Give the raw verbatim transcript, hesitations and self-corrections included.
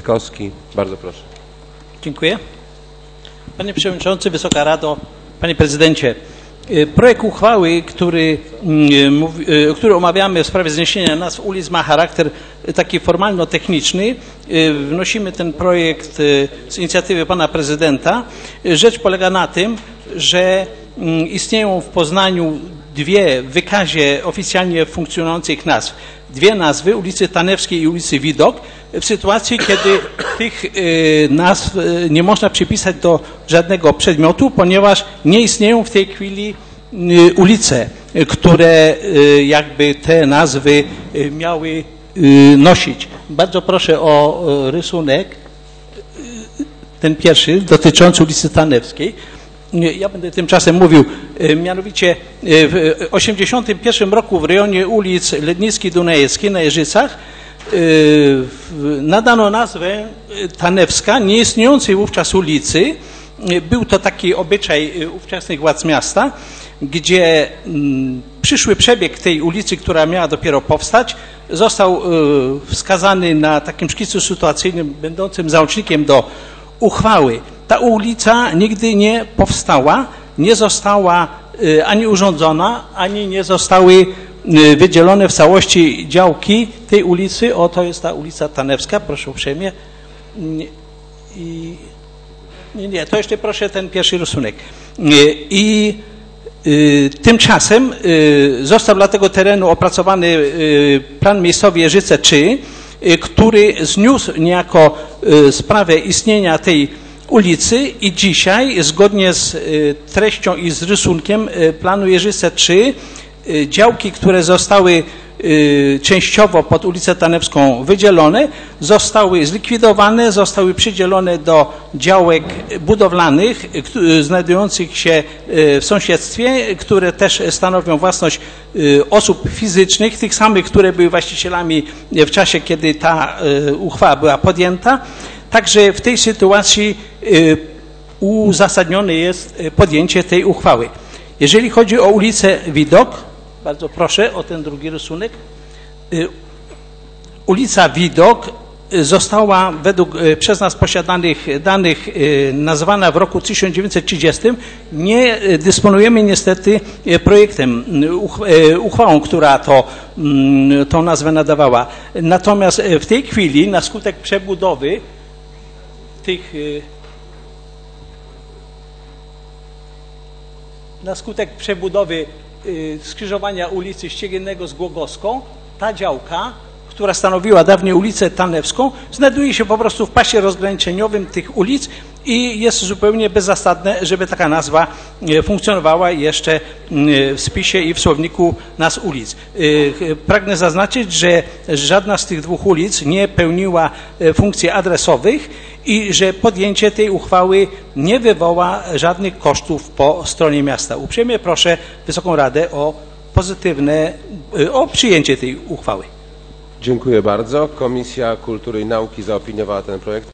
Kwiatkowski. Bardzo proszę. Dziękuję. Panie Przewodniczący, Wysoka Rado, Panie Prezydencie. Projekt uchwały, który, który omawiamy w sprawie zniesienia nazw ulic, ma charakter taki formalno-techniczny. Wnosimy ten projekt z inicjatywy Pana Prezydenta. Rzecz polega na tym, że istnieją w Poznaniu dwie w wykazie oficjalnie funkcjonujących nazw. Dwie nazwy, ulicy Tanewskiej i ulicy Widok, w sytuacji, kiedy tych nazw nie można przypisać do żadnego przedmiotu, ponieważ nie istnieją w tej chwili ulice, które jakby te nazwy miały nosić. Bardzo proszę o rysunek, ten pierwszy, dotyczący ulicy Tanewskiej. Ja będę tymczasem mówił, mianowicie w osiemdziesiątym pierwszym roku w rejonie ulic Lednickiej, Dunajeckiej na Jeżycach nadano nazwę Tanewska nieistniejącej wówczas ulicy. Był to taki obyczaj ówczesnych władz miasta, gdzie przyszły przebieg tej ulicy, która miała dopiero powstać, został wskazany na takim szkicu sytuacyjnym będącym załącznikiem do uchwały. Ta ulica nigdy nie powstała, nie została ani urządzona, ani nie zostały wydzielone w całości działki tej ulicy. O, to jest ta ulica Tanewska, proszę uprzejmie. I, nie, nie, to jeszcze proszę ten pierwszy rysunek. I y, tymczasem y, został dla tego terenu opracowany y, plan miejscowy Jeżyce trzy, y, który zniósł niejako y, sprawę istnienia tej ulicy i dzisiaj, zgodnie z y, treścią i z rysunkiem y, planu Jeżyce trzy, y, działki, które zostały y, częściowo pod ulicę Tanewską wydzielone, zostały zlikwidowane, zostały przydzielone do działek budowlanych y, znajdujących się y, w sąsiedztwie, które też stanowią własność y, osób fizycznych, tych samych, które były właścicielami w czasie, kiedy ta y, uchwała była podjęta. Także w tej sytuacji y, uzasadnione jest podjęcie tej uchwały. Jeżeli chodzi o ulicę Widok, bardzo proszę o ten drugi rysunek. Y, ulica Widok została według y, przez nas posiadanych danych y, nazwana w roku tysiąc dziewięćset trzydziestym. Nie y, dysponujemy niestety y, projektem, y, uch, y, uchwałą, która to, y, tą nazwę nadawała. Natomiast y, w tej chwili na skutek przebudowy tych na skutek przebudowy skrzyżowania ulicy Ściegiennego z Głogowską, ta działka, która stanowiła dawniej ulicę Tanewską, znajduje się po prostu w pasie rozgraniczeniowym tych ulic i jest zupełnie bezzasadne, żeby taka nazwa funkcjonowała jeszcze w spisie i w słowniku nazw ulic. Pragnę zaznaczyć, że żadna z tych dwóch ulic nie pełniła funkcji adresowych i że podjęcie tej uchwały nie wywoła żadnych kosztów po stronie miasta. Uprzejmie proszę Wysoką Radę o pozytywne, o przyjęcie tej uchwały. Dziękuję bardzo. Komisja Kultury i Nauki zaopiniowała ten projekt.